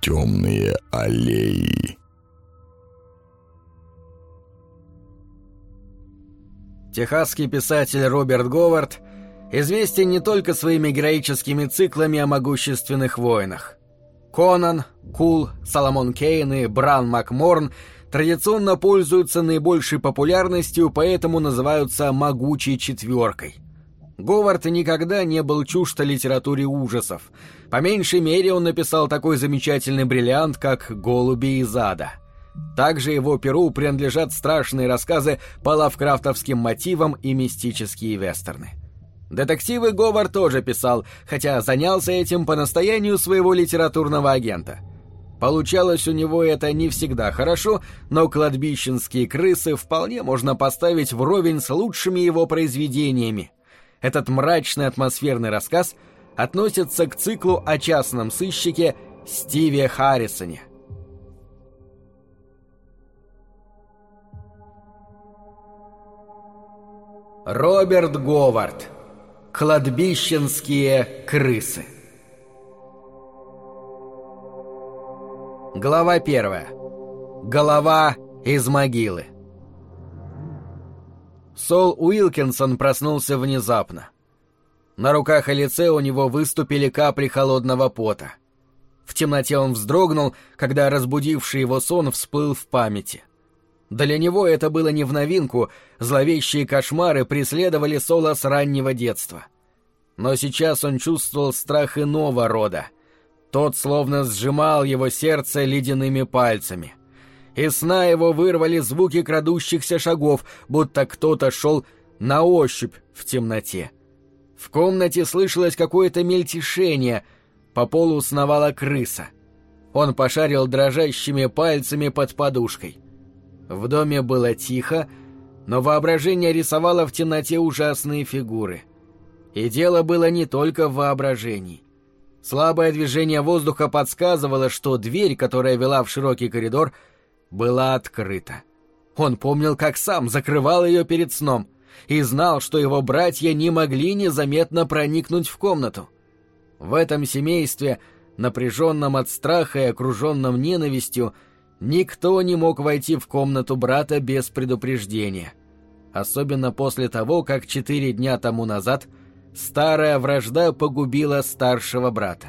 темные аллеи. Техасский писатель Роберт Говард известен не только своими героическими циклами о могущественных воинах. Конан, Кул, Соломон Кейн и Бран Макморн традиционно пользуются наибольшей популярностью, поэтому называются «могучей четверкой». Говард никогда не был чужд литературе ужасов. По меньшей мере он написал такой замечательный бриллиант, как «Голуби из ада». Также его перу принадлежат страшные рассказы по лавкрафтовским мотивам и мистические вестерны. Детективы Говард тоже писал, хотя занялся этим по настоянию своего литературного агента. Получалось у него это не всегда хорошо, но «Кладбищенские крысы» вполне можно поставить вровень с лучшими его произведениями. Этот мрачный атмосферный рассказ относится к циклу о частном сыщике Стиве Харрисоне. Роберт Говард. Кладбищенские крысы. Глава 1. Голова из могилы. Сол Уилкинсон проснулся внезапно. На руках и лице у него выступили капли холодного пота. В темноте он вздрогнул, когда разбудивший его сон всплыл в памяти. Для него это было не в новинку, зловещие кошмары преследовали Сола с раннего детства. Но сейчас он чувствовал страх иного рода. Тот словно сжимал его сердце ледяными пальцами. Из сна его вырвали звуки крадущихся шагов, будто кто-то шел на ощупь в темноте. В комнате слышалось какое-то мельтешение, по полу сновала крыса. Он пошарил дрожащими пальцами под подушкой. В доме было тихо, но воображение рисовало в темноте ужасные фигуры. И дело было не только в воображении. Слабое движение воздуха подсказывало, что дверь, которая вела в широкий коридор, была открыта. Он помнил, как сам закрывал ее перед сном, и знал, что его братья не могли незаметно проникнуть в комнату. В этом семействе, напряженном от страха и окруженном ненавистью, никто не мог войти в комнату брата без предупреждения. Особенно после того, как 4 дня тому назад старая вражда погубила старшего брата.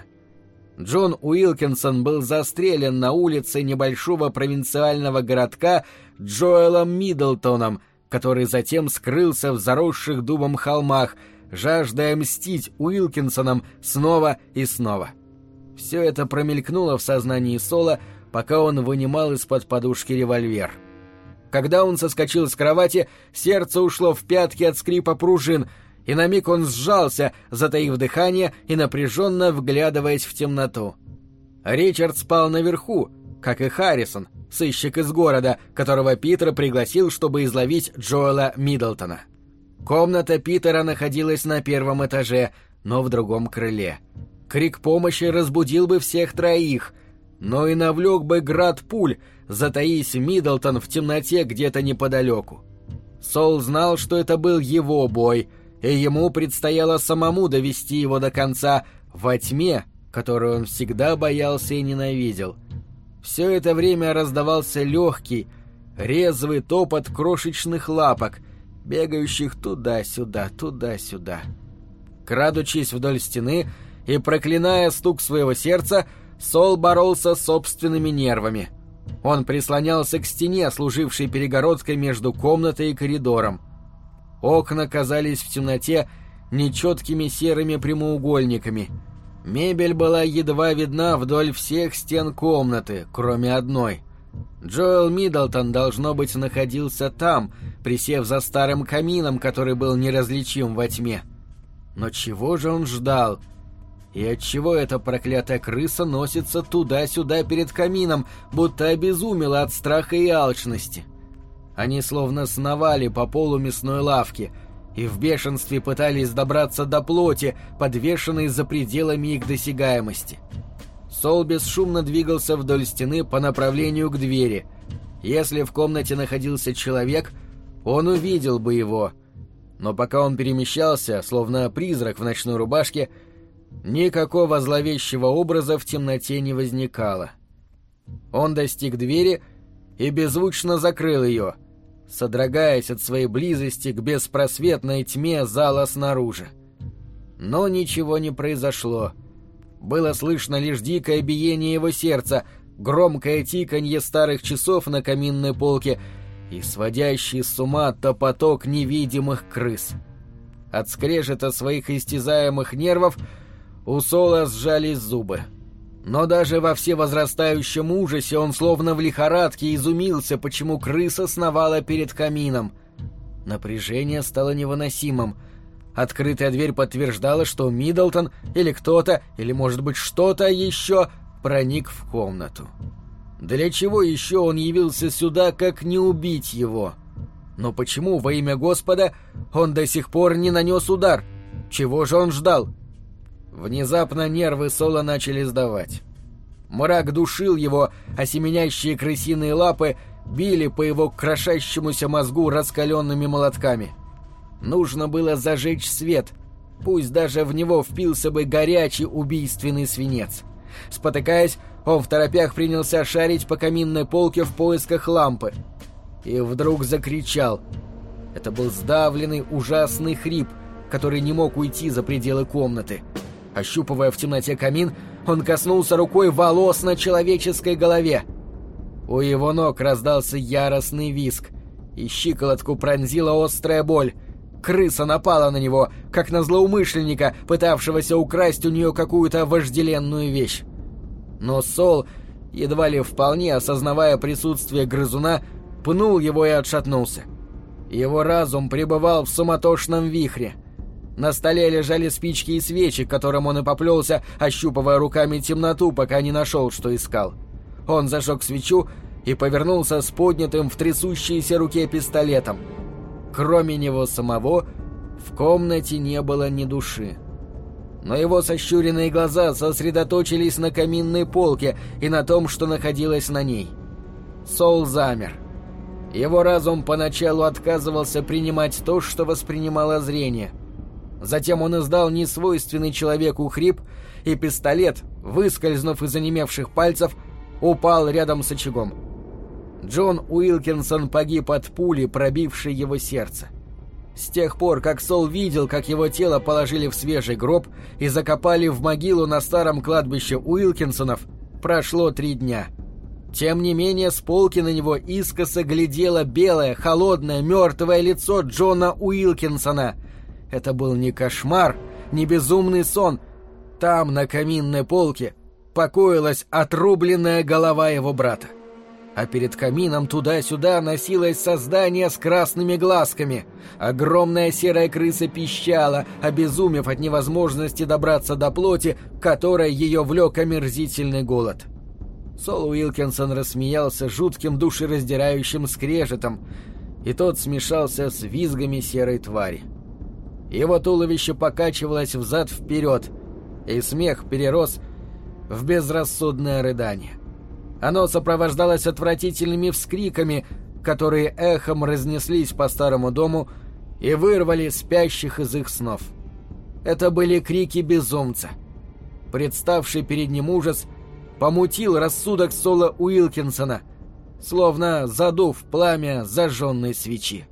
Джон Уилкинсон был застрелен на улице небольшого провинциального городка Джоэлом Миддлтоном, который затем скрылся в заросших дубом холмах, жаждая мстить Уилкинсонам снова и снова. Все это промелькнуло в сознании Сола, пока он вынимал из-под подушки револьвер. Когда он соскочил с кровати, сердце ушло в пятки от скрипа пружин, и на миг он сжался, затаив дыхание и напряженно вглядываясь в темноту. Ричард спал наверху, как и Харрисон, сыщик из города, которого Питер пригласил, чтобы изловить Джоэла Миддлтона. Комната Питера находилась на 1-м этаже, но в другом крыле. Крик помощи разбудил бы всех троих, но и навлек бы град пуль, затаись Миддлтон в темноте где-то неподалеку. Сол знал, что это был его бой, и ему предстояло самому довести его до конца во тьме, которую он всегда боялся и ненавидел. Все это время раздавался легкий, резвый топот крошечных лапок, бегающих туда-сюда, туда-сюда. Крадучись вдоль стены и проклиная стук своего сердца, Сол боролся с собственными нервами. Он прислонялся к стене, служившей перегородкой между комнатой и коридором. Окна казались в темноте нечеткими серыми прямоугольниками. Мебель была едва видна вдоль всех стен комнаты, кроме одной. Джоэл Миддлтон, должно быть, находился там, присев за старым камином, который был неразличим во тьме. Но чего же он ждал? И отчего эта проклятая крыса носится туда-сюда перед камином, будто обезумела от страха и алчности? Они словно сновали по полу мясной лавки и в бешенстве пытались добраться до плоти, подвешенной за пределами их досягаемости. Сол бесшумно двигался вдоль стены по направлению к двери. Если в комнате находился человек, он увидел бы его. Но пока он перемещался, словно призрак в ночной рубашке, никакого зловещего образа в темноте не возникало. Он достиг двери и беззвучно закрыл ее, содрогаясь от своей близости к беспросветной тьме зала снаружи. Но ничего не произошло. Было слышно лишь дикое биение его сердца, громкое тиканье старых часов на каминной полке и сводящий с ума топоток невидимых крыс. От скрежета своих истязаемых нервов у Сола сжались зубы. Но даже во всевозрастающем ужасе он словно в лихорадке изумился, почему крыса сновала перед камином. Напряжение стало невыносимым. Открытая дверь подтверждала, что Миддлтон или кто-то, или, может быть, что-то еще проник в комнату. Для чего еще он явился сюда, как не убить его? Но почему, во имя Господа, он до сих пор не нанес удар? Чего же он ждал? Внезапно нервы Сола начали сдавать. Мрак душил его, а семенящие крысиные лапы били по его крошащемуся мозгу раскаленными молотками. Нужно было зажечь свет, пусть даже в него впился бы горячий убийственный свинец. Спотыкаясь, он второпях принялся шарить по каминной полке в поисках лампы. И вдруг закричал. Это был сдавленный ужасный хрип, который не мог уйти за пределы комнаты. Ощупывая в темноте камин, он коснулся рукой волос на человеческой голове. У его ног раздался яростный визг, и щиколотку пронзила острая боль. Крыса напала на него, как на злоумышленника, пытавшегося украсть у нее какую-то вожделенную вещь. Но Сол, едва ли вполне осознавая присутствие грызуна, пнул его и отшатнулся. Его разум пребывал в суматошном вихре. На столе лежали спички и свечи, к которым он и поплелся, ощупывая руками темноту, пока не нашел, что искал. Он зажег свечу и повернулся с поднятым в трясущейся руке пистолетом. Кроме него самого, в комнате не было ни души. Но его сощуренные глаза сосредоточились на каминной полке и на том, что находилось на ней. Сол замер. Его разум поначалу отказывался принимать то, что воспринимало зрение. Затем он издал несвойственный человеку хрип, и пистолет, выскользнув из онемевших пальцев, упал рядом с очагом. Джон Уилкинсон погиб от пули, пробившей его сердце. С тех пор, как Сол видел, как его тело положили в свежий гроб и закопали в могилу на старом кладбище Уилкинсонов, прошло 3 дня. Тем не менее, с полки на него искоса глядело белое, холодное, мертвое лицо Джона Уилкинсона. Это был не кошмар, не безумный сон. Там, на каминной полке, покоилась отрубленная голова его брата. А перед камином туда-сюда носилось создание с красными глазками. Огромная серая крыса пищала, обезумев от невозможности добраться до плоти, которой ее влек омерзительный голод. Сол Уилкинсон рассмеялся жутким душераздирающим скрежетом, и тот смешался с визгами серой твари. Его туловище покачивалось взад-вперед, и смех перерос в безрассудное рыдание. Оно сопровождалось отвратительными вскриками, которые эхом разнеслись по старому дому и вырвали спящих из их снов. Это были крики безумца. Представший перед ним ужас помутил рассудок Сола Уилкинсона, словно задув пламя зажженной свечи.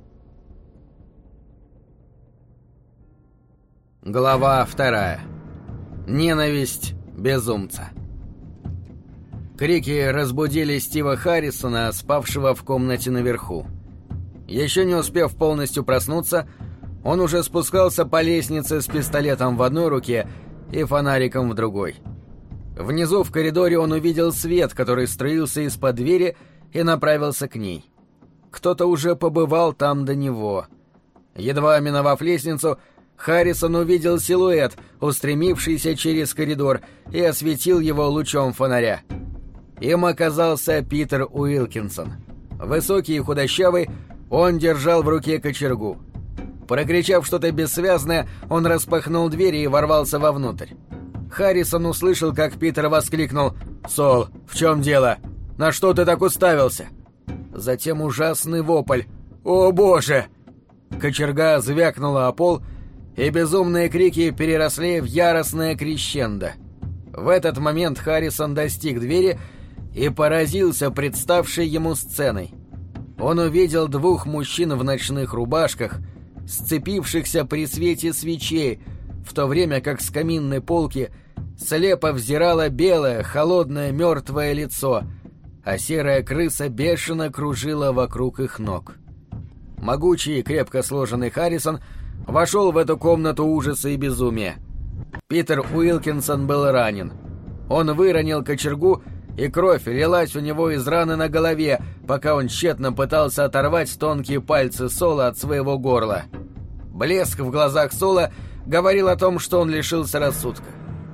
Глава 2. Ненависть безумца. Крики разбудили Стива Харрисона, спавшего в комнате наверху. Еще не успев полностью проснуться, он уже спускался по лестнице с пистолетом в одной руке и фонариком в другой. Внизу в коридоре он увидел свет, который струился из-под двери, и направился к ней. Кто-то уже побывал там до него. Едва миновав лестницу, Харрисон увидел силуэт, устремившийся через коридор, и осветил его лучом фонаря. Им оказался Питер Уилкинсон. Высокий и худощавый, он держал в руке кочергу. Прокричав что-то бессвязное, он распахнул дверь и ворвался вовнутрь. Харрисон услышал, как Питер воскликнул: «Сол, в чем дело? На что ты так уставился?» Затем ужасный вопль: «О, Боже!» Кочерга звякнула о пол, и безумные крики переросли в яростное крещендо. В этот момент Харрисон достиг двери и поразился представшей ему сценой. Он увидел двух мужчин в ночных рубашках, сцепившихся при свете свечей, в то время как с каминной полки слепо взирало белое, холодное, мертвое лицо, а серая крыса бешено кружила вокруг их ног. Могучий и крепко сложенный Харрисон вошел в эту комнату ужаса и безумия. Питер Уилкинсон был ранен. Он выронил кочергу, и кровь лилась у него из раны на голове, пока он тщетно пытался оторвать тонкие пальцы Сола от своего горла. Блеск в глазах Сола говорил о том, что он лишился рассудка.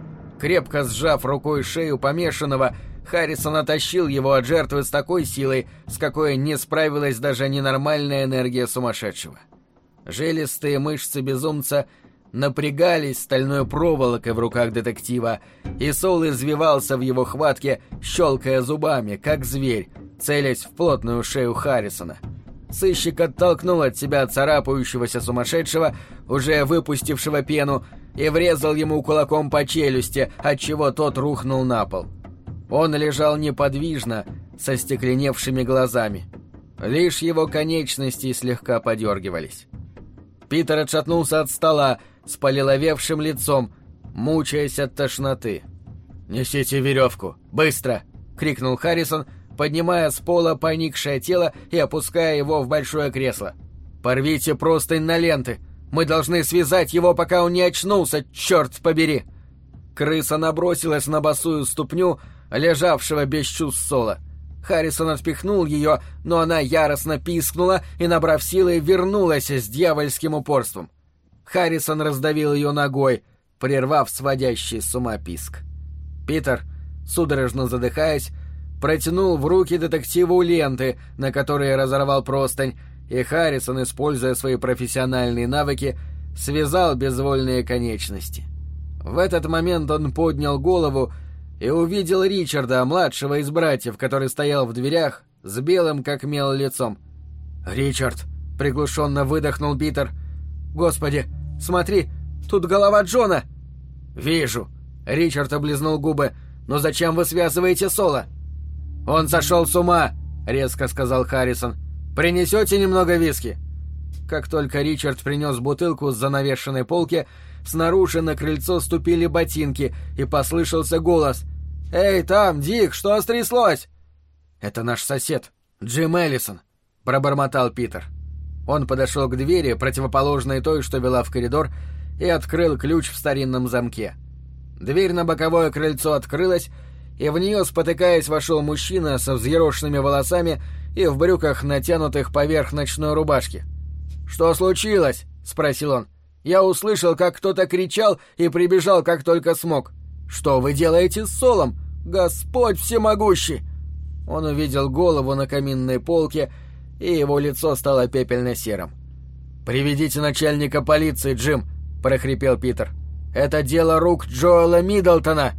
Крепко сжав рукой шею помешанного, Харрисон оттащил его от жертвы с такой силой, с какой не справилась даже ненормальная энергия сумасшедшего. Жилистые мышцы безумца напрягались стальной проволокой в руках детектива, и Сол извивался в его хватке, щелкая зубами, как зверь, целясь в плотную шею Харрисона. Сыщик оттолкнул от себя царапающегося сумасшедшего, уже выпустившего пену, и врезал ему кулаком по челюсти, отчего тот рухнул на пол. Он лежал неподвижно, со стекленевшими глазами. Лишь его конечности слегка подергивались. Питер отшатнулся от стола с полиловевшим лицом, мучаясь от тошноты. «Несите веревку! Быстро!» — крикнул Харрисон, поднимая с пола поникшее тело и опуская его в большое кресло. «Порвите простынь на ленты! Мы должны связать его, пока он не очнулся, черт побери!» Крыса набросилась на босую ступню лежавшего без чувств Сола. Харрисон отпихнул ее, но она яростно пискнула и, набрав силы, вернулась с дьявольским упорством. Харрисон раздавил ее ногой, прервав сводящий с ума писк. Питер, судорожно задыхаясь, протянул в руки детективу ленты, на которые разорвал простынь, и Харрисон, используя свои профессиональные навыки, связал безвольные конечности. В этот момент он поднял голову и увидел Ричарда, младшего из братьев, который стоял в дверях с белым как мел лицом. «Ричард!» — приглушенно выдохнул Питер. «Господи, смотри, тут голова Джона!» «Вижу!» — Ричард облизнул губы. «Но зачем вы связываете Сола?» «Он сошел с ума!» — резко сказал Харрисон. «Принесете немного виски?» Как только Ричард принес бутылку с занавешенной полки, снаружи на крыльцо ступили ботинки, и послышался голос. «Эй, там, Дик, что стряслось?» «Это наш сосед, Джим Эллисон», — пробормотал Питер. Он подошел к двери, противоположной той, что вела в коридор, и открыл ключ в старинном замке. Дверь на боковое крыльцо открылась, и в нее, спотыкаясь, вошел мужчина со взъерошенными волосами и в брюках, натянутых поверх ночной рубашки. «Что случилось?» — спросил он. «Я услышал, как кто-то кричал, и прибежал, как только смог. Что вы делаете с Солом? Господь всемогущий!» Он увидел голову на каминной полке, и его лицо стало пепельно-серым. «Приведите начальника полиции, Джим!» — прохрипел Питер. «Это дело рук Джоэла Миддлтона!»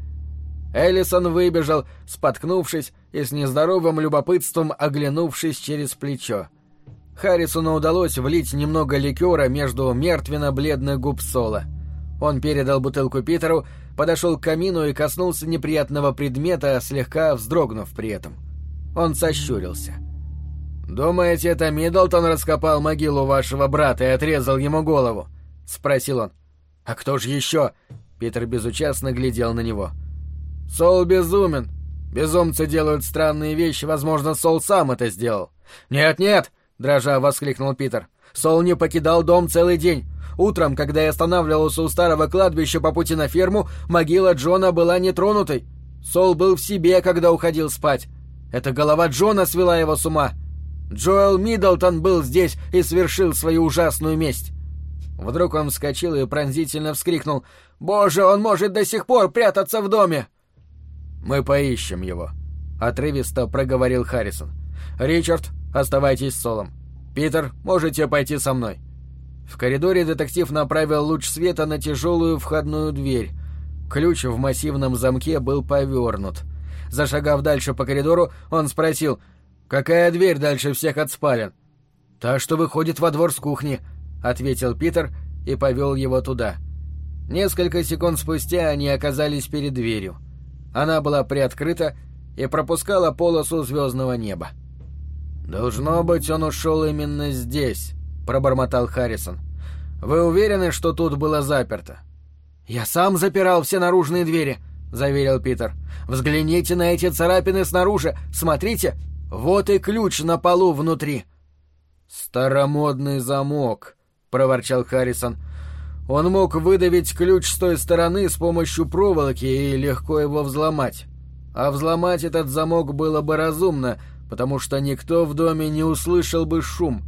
Эллисон выбежал, споткнувшись и с нездоровым любопытством оглянувшись через плечо. Харрисону удалось влить немного ликера между мертвенно-бледных губ Сола. Он передал бутылку Питеру, подошел к камину и коснулся неприятного предмета, слегка вздрогнув при этом. Он сощурился. «Думаете, это Миддлтон раскопал могилу вашего брата и отрезал ему голову?» — спросил он. «А кто же еще?» — Питер безучастно глядел на него. «Сол безумен. Безумцы делают странные вещи, возможно, Сол сам это сделал». «Нет-нет!» — дрожа воскликнул Питер. «Сол не покидал дом целый день. Утром, когда я останавливался у старого кладбища по пути на ферму, могила Джона была нетронутой. Сол был в себе, когда уходил спать. Эта голова Джона свела его с ума. Джоэл Миддлтон был здесь и совершил свою ужасную месть». Вдруг он вскочил и пронзительно вскрикнул: «Боже, он может до сих пор прятаться в доме!» «Мы поищем его», — отрывисто проговорил Харрисон. «Ричард, оставайтесь с Солом. Питер, можете пойти со мной». В коридоре детектив направил луч света на тяжелую входную дверь. Ключ в массивном замке был повернут. Зашагав дальше по коридору, он спросил: «Какая дверь дальше всех от спален?» «Та, что выходит во двор с кухни», — ответил Питер и повел его туда. Несколько секунд спустя они оказались перед дверью. Она была приоткрыта, и пропускала полосу звездного неба. «Должно быть, он ушел именно здесь», — пробормотал Харрисон. «Вы уверены, что тут было заперто?» «Я сам запирал все наружные двери», — заверил Питер. «Взгляните на эти царапины снаружи. Смотрите, вот и ключ на полу внутри». «Старомодный замок», — проворчал Харрисон. «Он мог выдавить ключ с той стороны с помощью проволоки и легко его взломать. А взломать этот замок было бы разумно, потому что никто в доме не услышал бы шум».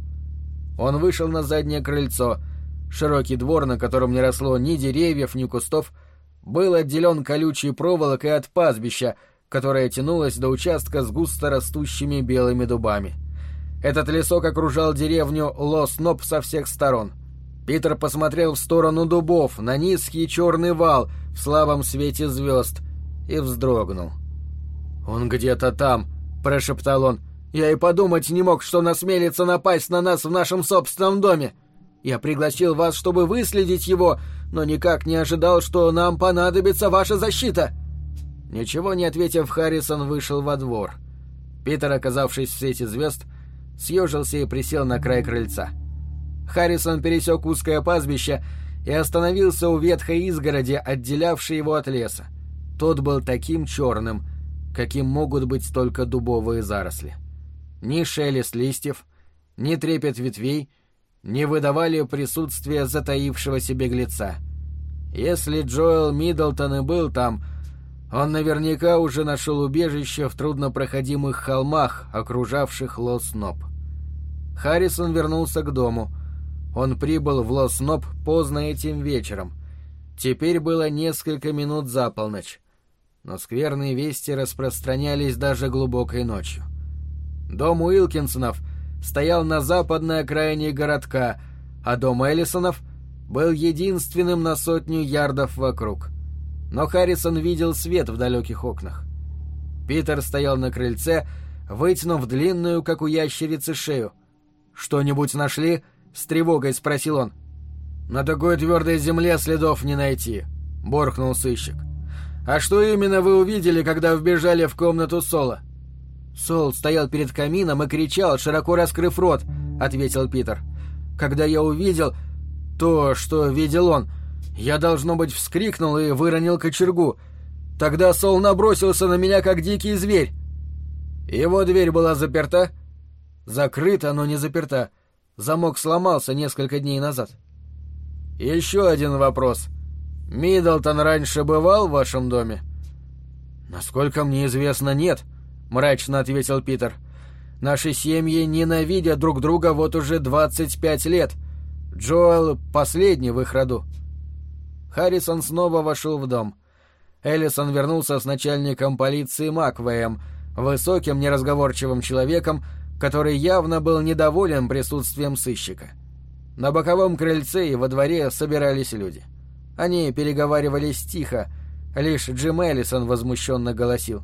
Он вышел на заднее крыльцо. Широкий двор, на котором не росло ни деревьев, ни кустов, был отделен колючей проволокой от пастбища, которое тянулось до участка с густо растущими белыми дубами. Этот лесок окружал деревню Лос-Ноп со всех сторон. Питер посмотрел в сторону дубов, на низкий черный вал в слабом свете звезд, и вздрогнул. «Он где-то там», — прошептал он. «Я и подумать не мог, что он осмелится напасть на нас в нашем собственном доме. Я пригласил вас, чтобы выследить его, но никак не ожидал, что нам понадобится ваша защита». Ничего не ответив, Харрисон вышел во двор. Питер, оказавшись в свете звезд, съежился и присел на край крыльца. Харрисон пересек узкое пастбище и остановился у ветхой изгороди, отделявшей его от леса. Тот был таким черным, каким могут быть только дубовые заросли. Ни шелест листьев, ни трепет ветвей не выдавали присутствия затаившегося беглеца. Если Джоэл Миддлтон и был там, он наверняка уже нашел убежище в труднопроходимых холмах, окружавших Лос-Ноп. Харрисон вернулся к дому. Он прибыл в Лос-Ноп поздно этим вечером. Теперь было несколько минут за полночь. Но скверные вести распространялись даже глубокой ночью. Дом Уилкинсонов стоял на западной окраине городка, а дом Эллисонов был единственным на 100 ярдов вокруг. Но Харрисон видел свет в далеких окнах. Питер стоял на крыльце, вытянув длинную, как у ящерицы, шею. «Что-нибудь нашли?» — с тревогой спросил он. «На такой твердой земле следов не найти», — буркнул сыщик. «А что именно вы увидели, когда вбежали в комнату Сола?» «Сол стоял перед камином и кричал, широко раскрыв рот», — ответил Питер. «Когда я увидел то, что видел он, я, должно быть, вскрикнул и выронил кочергу. Тогда Сол набросился на меня, как дикий зверь». «Его дверь была заперта?» «Закрыта, но не заперта. Замок сломался несколько дней назад». «Еще один вопрос. Миддлтон раньше бывал в вашем доме?» «Насколько мне известно, нет», — мрачно ответил Питер. «Наши семьи ненавидят друг друга вот уже 25 лет. Джоэл последний в их роду». Харрисон снова вошел в дом. Эллисон вернулся с начальником полиции Маквеем, высоким неразговорчивым человеком, который явно был недоволен присутствием сыщика. На боковом крыльце и во дворе собирались люди. Они переговаривались тихо, лишь Джим Эллисон возмущенно голосил.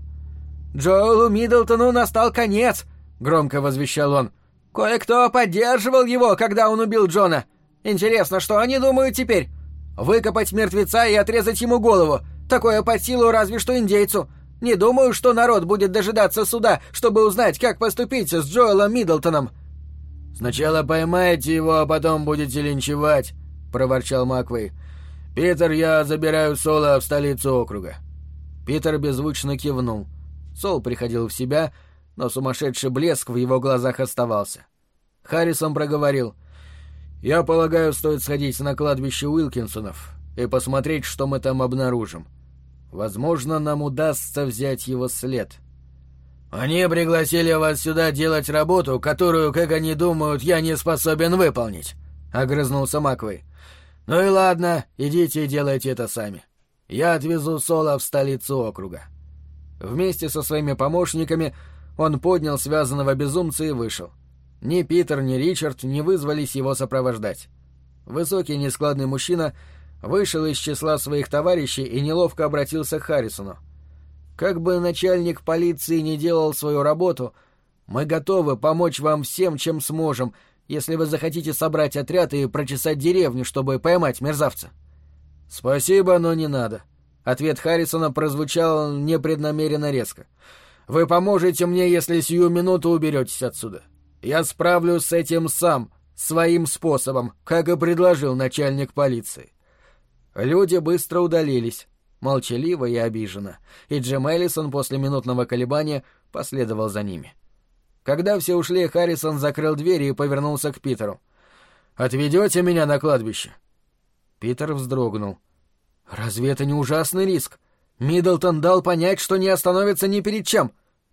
«Джоэлу Миддлтону настал конец!» — громко возвещал он. «Кое-кто поддерживал его, когда он убил Джона. Интересно, что они думают теперь? Выкопать мертвеца и отрезать ему голову. Такое под силу разве что индейцу. Не думаю, что народ будет дожидаться суда, чтобы узнать, как поступить с Джоэлом Миддлтоном». «Сначала поймаете его, а потом будете линчевать», — проворчал Маквей. «Питер, я забираю Сола в столицу округа». Питер беззвучно кивнул. Сол приходил в себя, но сумасшедший блеск в его глазах оставался. Харрисон проговорил: «Я полагаю, стоит сходить на кладбище Уилкинсонов и посмотреть, что мы там обнаружим. Возможно, нам удастся взять его след». «Они пригласили вас сюда делать работу, которую, как они думают, я не способен выполнить», — огрызнулся Маквей. «Ну и ладно, идите и делайте это сами. Я отвезу Сола в столицу округа». Вместе со своими помощниками он поднял связанного безумца и вышел. Ни Питер, ни Ричард не вызвались его сопровождать. Высокий нескладный мужчина вышел из числа своих товарищей и неловко обратился к Харрисону. «Как бы начальник полиции не делал свою работу, мы готовы помочь вам всем, чем сможем, если вы захотите собрать отряд и прочесать деревню, чтобы поймать мерзавца». «Спасибо, но не надо». Ответ Харрисона прозвучал непреднамеренно резко. Вы поможете мне, если сию минуту уберетесь отсюда. Я справлюсь с этим сам, своим способом, как и предложил начальник полиции». Люди быстро удалились, молчаливо и обиженно, и Джим Эллисон после минутного колебания последовал за ними. Когда все ушли, Харрисон закрыл дверь и повернулся к Питеру. «Отведете меня на кладбище?» Питер вздрогнул. «Разве это не ужасный риск? Миддлтон дал понять, что не остановится ни перед чем.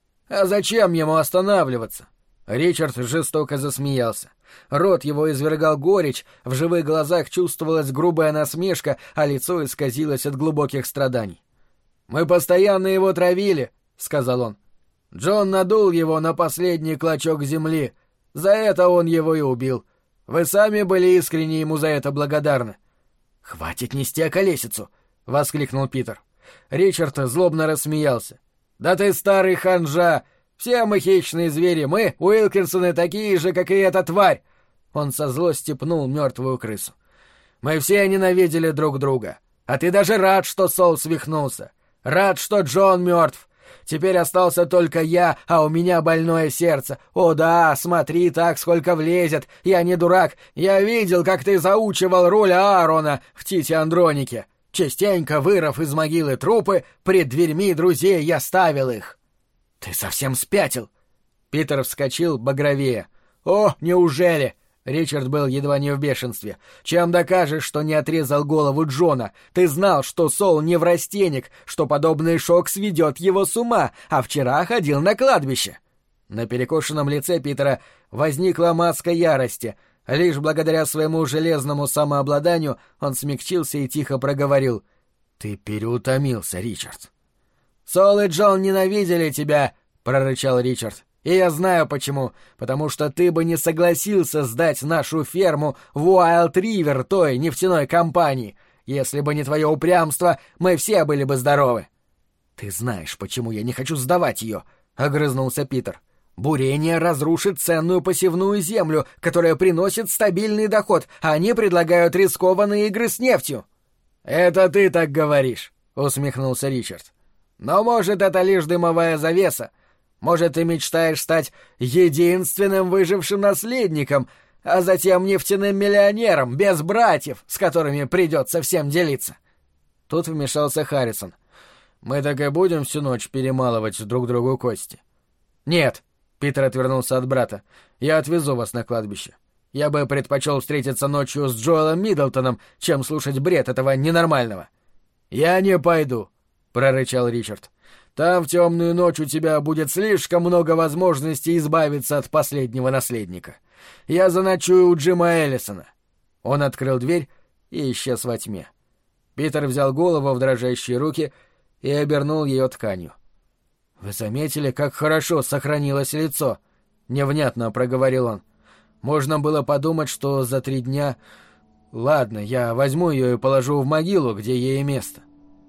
А зачем ему останавливаться?» Ричард жестоко засмеялся. Рот его извергал горечь, в живых глазах чувствовалась грубая насмешка, а лицо исказилось от глубоких страданий. «Мы постоянно его травили», — сказал он. «Джон надул его на последний клочок земли. За это он его и убил. Вы сами были искренне ему за это благодарны». «Хватит нести околесицу!» — воскликнул Питер. Ричард злобно рассмеялся. «Да ты старый ханжа! Все мы хищные звери, мы, Уилкинсоны, такие же, как и эта тварь!» Он со злости пнул мертвую крысу. «Мы все ненавидели друг друга. А ты даже рад, что Сол свихнулся. Рад, что Джон мертв. Теперь остался только я, а у меня больное сердце. О да, смотри так, сколько влезет. Я не дурак. Я видел, как ты заучивал роль Аарона в Тите Андронике. Частенько, вырыв из могилы трупы, пред дверьми друзей я ставил их». «Ты совсем спятил!» Питер вскочил багровее. «О, неужели?» Ричард был едва не в бешенстве. «Чем докажешь, что не отрезал голову Джона? Ты знал, что Сол неврастенник, что подобный шок сведет его с ума, а вчера ходил на кладбище». На перекошенном лице Питера возникла маска ярости. Лишь благодаря своему железному самообладанию он смягчился и тихо проговорил. «Ты переутомился, Ричард». «Сол и Джон ненавидели тебя», — прорычал Ричард. «И я знаю почему. Потому что ты бы не согласился сдать нашу ферму в Уайлд-Ривер той нефтяной компании. Если бы не твое упрямство, мы все были бы здоровы». «Ты знаешь, почему я не хочу сдавать ее», — огрызнулся Питер. «Бурение разрушит ценную посевную землю, которая приносит стабильный доход, а они предлагают рискованные игры с нефтью». «Это ты так говоришь», — усмехнулся Ричард. «Но, может, это лишь дымовая завеса. Может, ты мечтаешь стать единственным выжившим наследником, а затем нефтяным миллионером, без братьев, с которыми придется всем делиться». Тут вмешался Харрисон. «Мы так и будем всю ночь перемалывать друг другу кости?» «Нет», — Питер отвернулся от брата, — «я отвезу вас на кладбище. Я бы предпочел встретиться ночью с Джоэлом Миддлтоном, чем слушать бред этого ненормального». «Я не пойду», — прорычал Ричард. «Там в темную ночь у тебя будет слишком много возможностей избавиться от последнего наследника. Я заночую у Джима Эллисона». Он открыл дверь и исчез во тьме. Питер взял голову в дрожащие руки и обернул ее тканью. «Вы заметили, как хорошо сохранилось лицо?» — невнятно проговорил он. «Можно было подумать, что за 3 дня... Ладно, я возьму ее и положу в могилу, где ей место».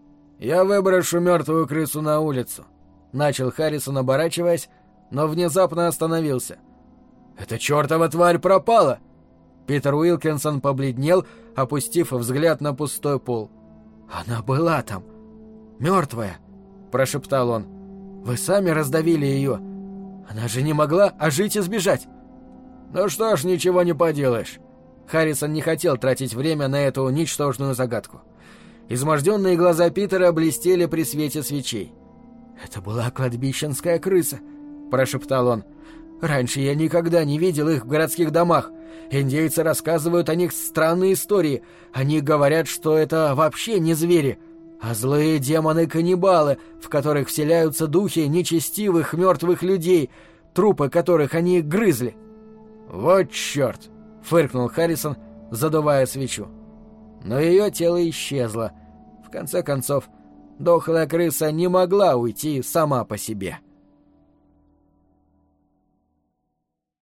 «Я выброшу мертвую крысу на улицу», — начал Харрисон, оборачиваясь, но внезапно остановился. «Эта чертова тварь пропала!» Питер Уилкинсон побледнел, опустив взгляд на пустой пол. «Она была там, мертвая», — прошептал он. «Вы сами раздавили ее. Она же не могла ожить и сбежать». «Ну что ж, ничего не поделаешь». Харрисон не хотел тратить время на эту ничтожную загадку. Изможденные глаза Питера блестели при свете свечей. «Это была кладбищенская крыса», — прошептал он. «Раньше я никогда не видел их в городских домах. Индейцы рассказывают о них странные истории. Они говорят, что это вообще не звери, а злые демоны-каннибалы, в которых вселяются духи нечестивых мертвых людей, трупы которых они грызли». «Вот черт!» — фыркнул Харрисон, задувая свечу. Но ее тело исчезло. В конце концов, дохлая крыса не могла уйти сама по себе.